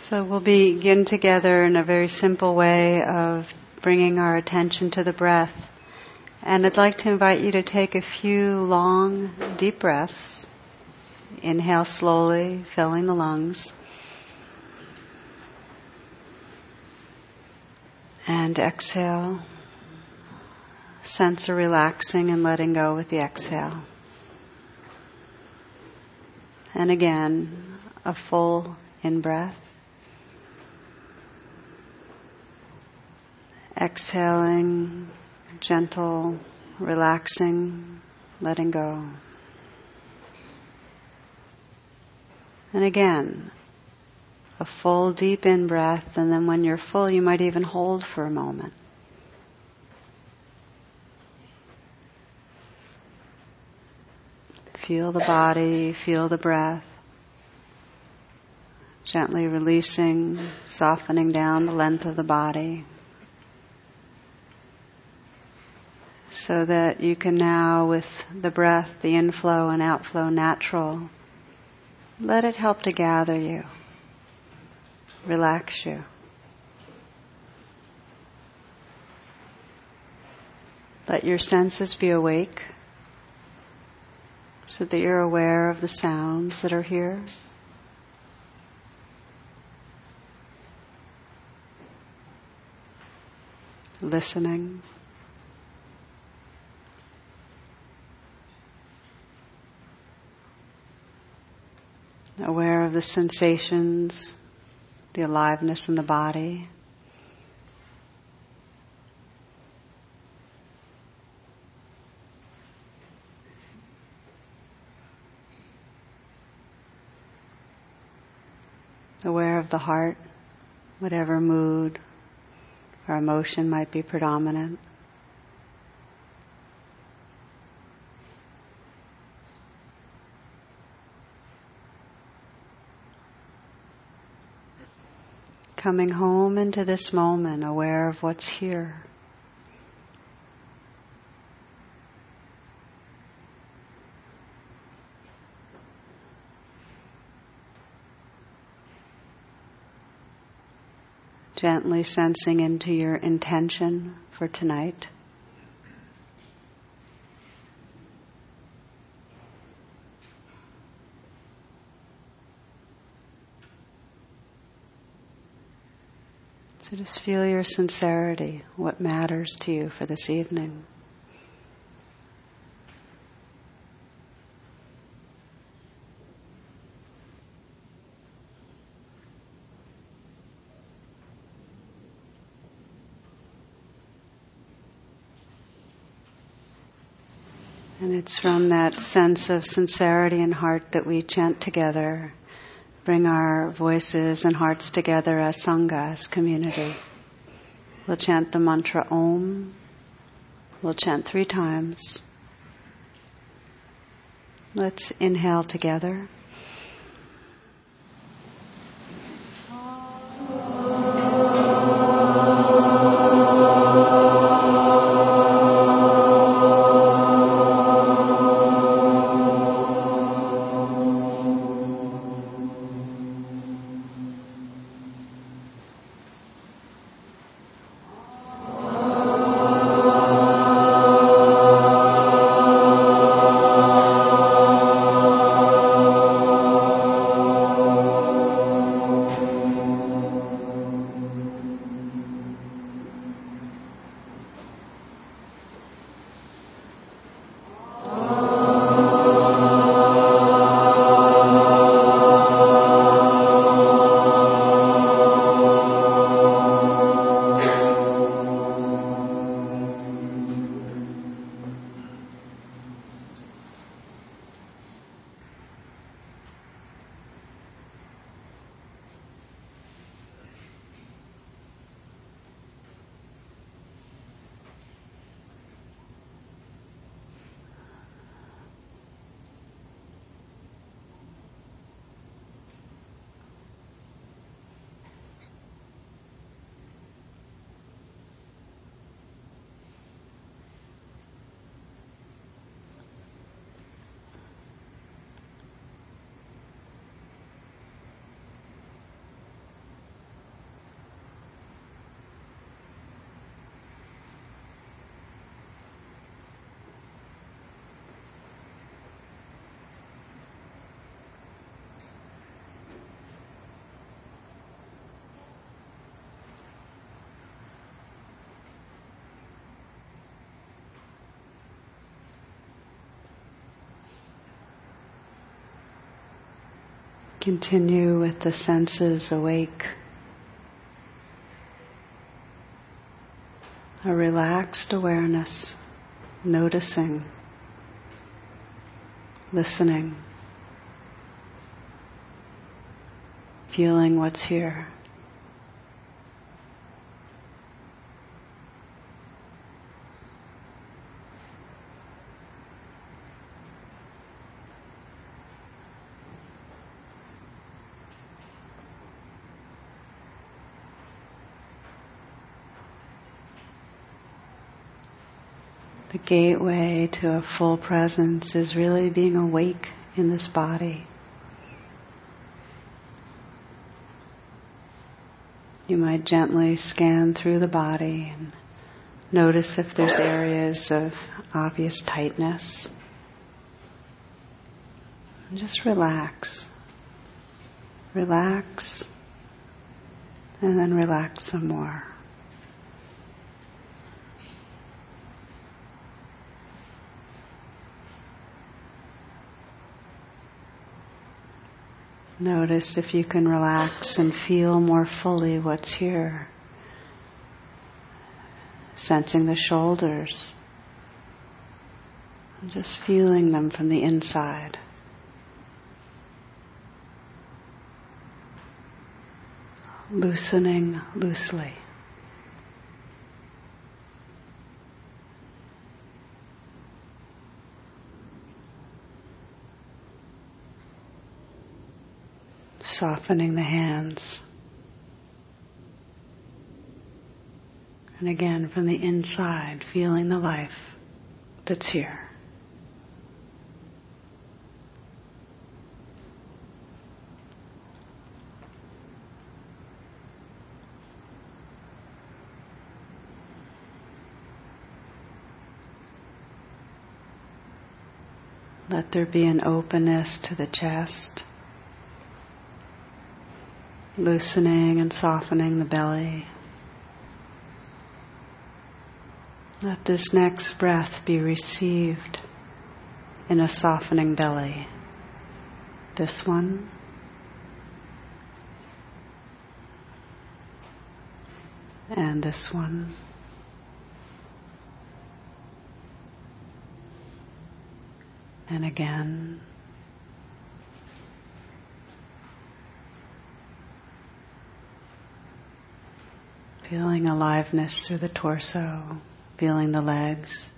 So we'll begin together in a very simple way of bringing our attention to the breath. And I'd like to invite you to take a few long, deep breaths. Inhale slowly, filling the lungs. And exhale. Sense a relaxing and letting go with the exhale. And again, a full in-breath. Exhaling, gentle, relaxing, letting go. And again, a full deep in-breath, and then when you're full, you might even hold for a moment. Feel the body, feel the breath. Gently releasing, softening down the length of the body. So that you can now, with the breath, the inflow and outflow natural, let it help to gather you, relax you. Let your senses be awake so that you're aware of the sounds that are here. Listening. Aware of the sensations, the aliveness in the body. Aware of the heart, whatever mood or emotion might be predominant. Coming home into this moment, aware of what's here. Gently sensing into your intention for tonight. So just feel your sincerity, what matters to you for this evening. And it's from that sense of sincerity and heart that we chant together. Bring our voices and hearts together as Sangha, as community. We'll chant the mantra Om. We'll chant 3 times. Let's inhale together. Continue with the senses awake. A relaxed awareness, noticing, listening, feeling what's here. The gateway to a full presence is really being awake in this body. You might gently scan through the body and notice if there's areas of obvious tightness. And just relax. Relax, and then relax some more. Notice if you can relax and feel more fully what's here. Sensing the shoulders. And just feeling them from the inside. Loosening loosely. Softening the hands. And again, from the inside, feeling the life that's here. Let there be an openness to the chest. Loosening and softening the belly. Let this next breath be received in a softening belly. This one. And this one. And again. Feeling aliveness through the torso, feeling the legs.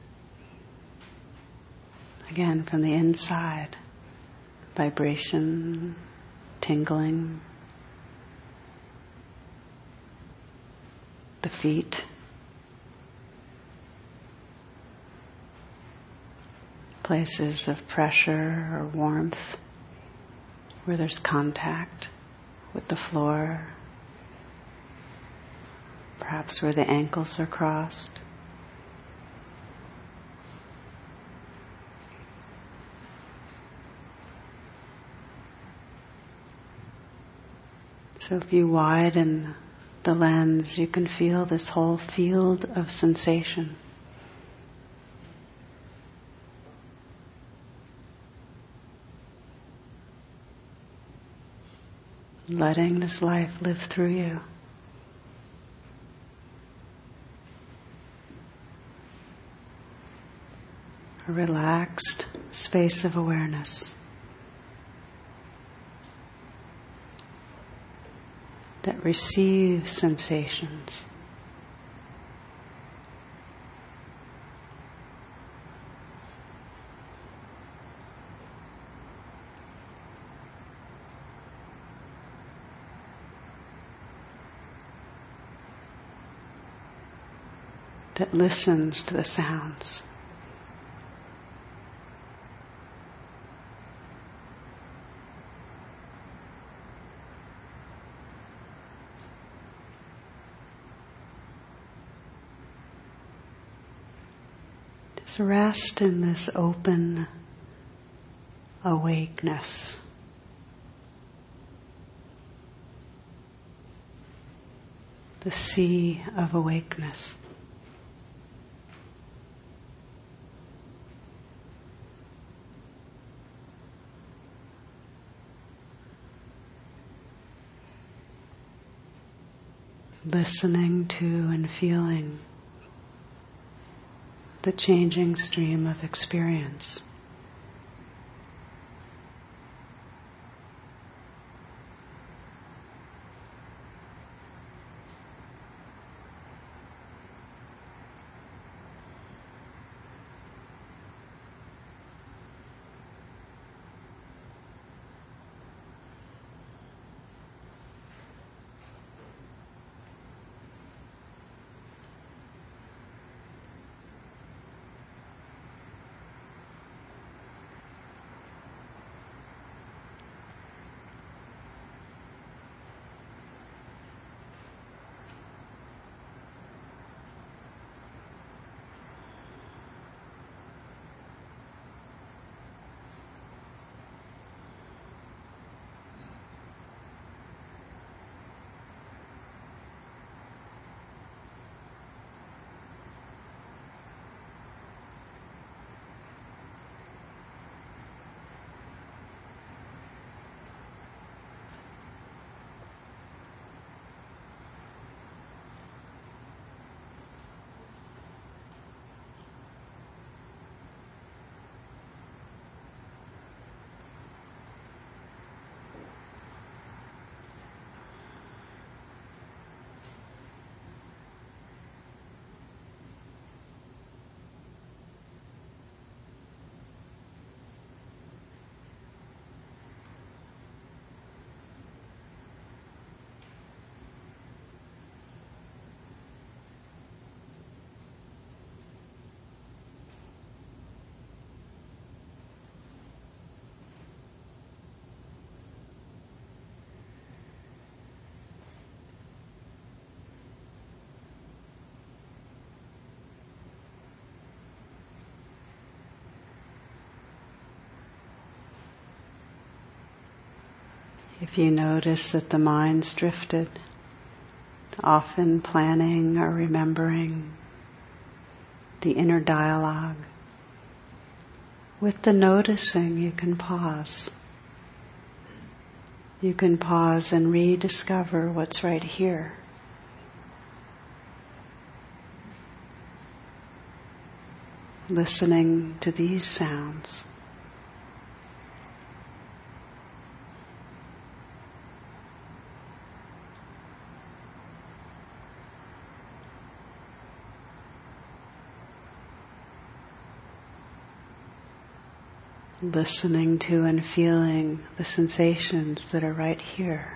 Again, from the inside, vibration, tingling. The feet. Places of pressure or warmth where there's contact with the floor. Perhaps where the ankles are crossed. So if you widen the lens, you can feel this whole field of sensation. Letting this life live through you. A relaxed space of awareness that receives sensations. That listens to the sounds. Just rest in this open awakeness. The sea of awakeness. listening to and feeling the changing stream of experience. If you notice that the mind's drifted, often planning or remembering the inner dialogue, with the noticing you can pause. You can pause and rediscover what's right here. Listening to these sounds. Listening to and feeling the sensations that are right here.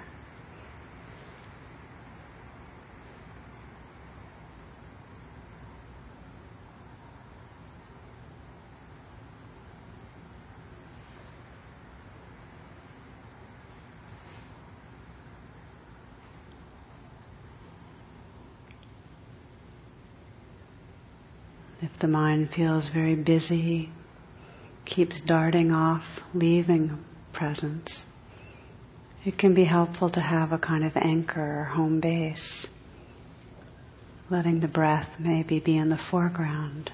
If the mind feels very busy, keeps darting off, leaving presence, it can be helpful to have a kind of anchor or home base, letting the breath maybe be in the foreground,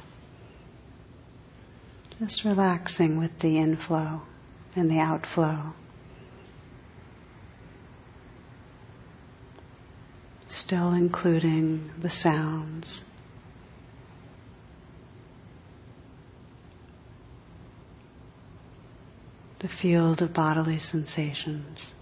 just relaxing with the inflow and the outflow, still including the sounds. The field of bodily sensations.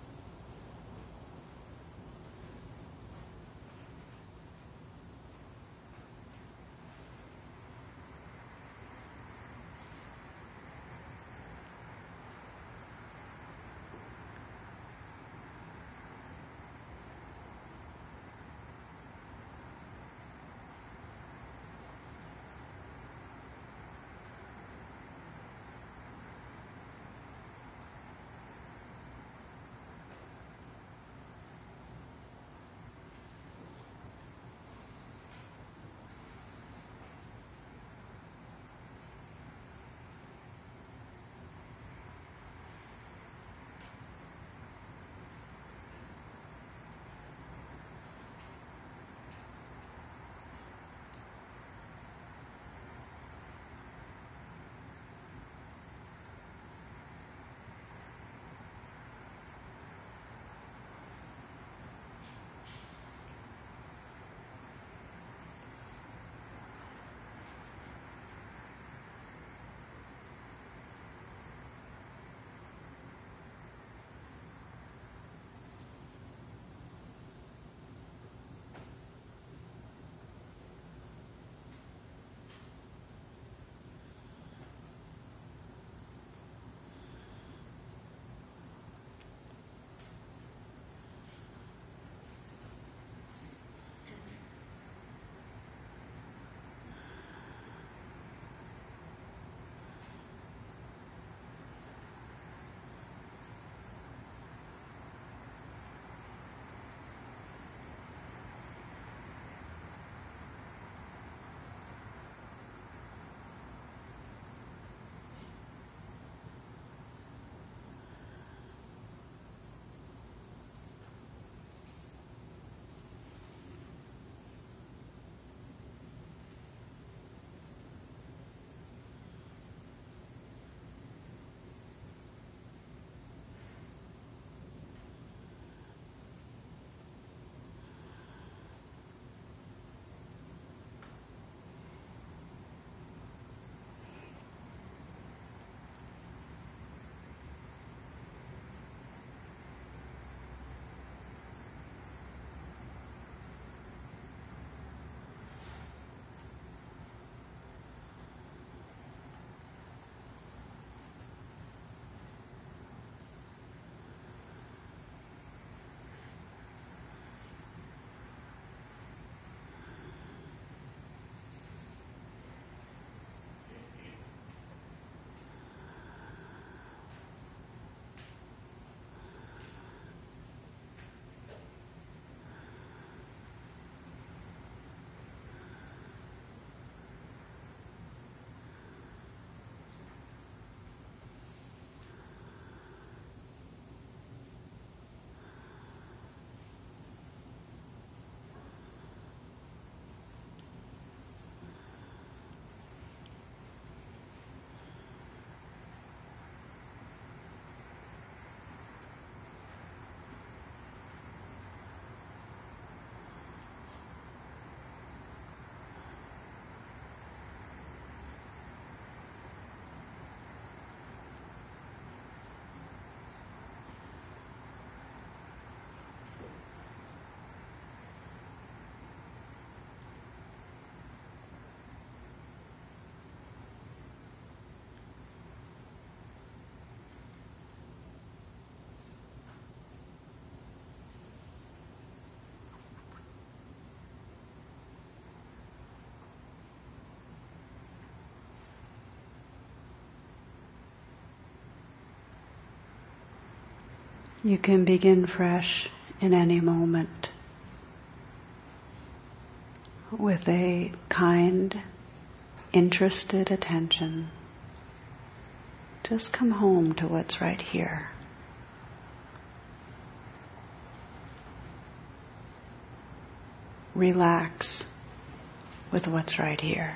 You can begin fresh in any moment with a kind, interested attention. Just come home to what's right here. Relax with what's right here.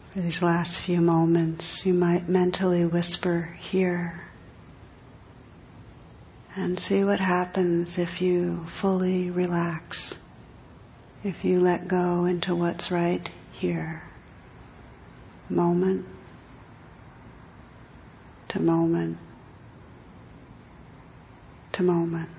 For these last few moments, you might mentally whisper here and see what happens if you fully relax, if you let go into what's right here, moment to moment to moment.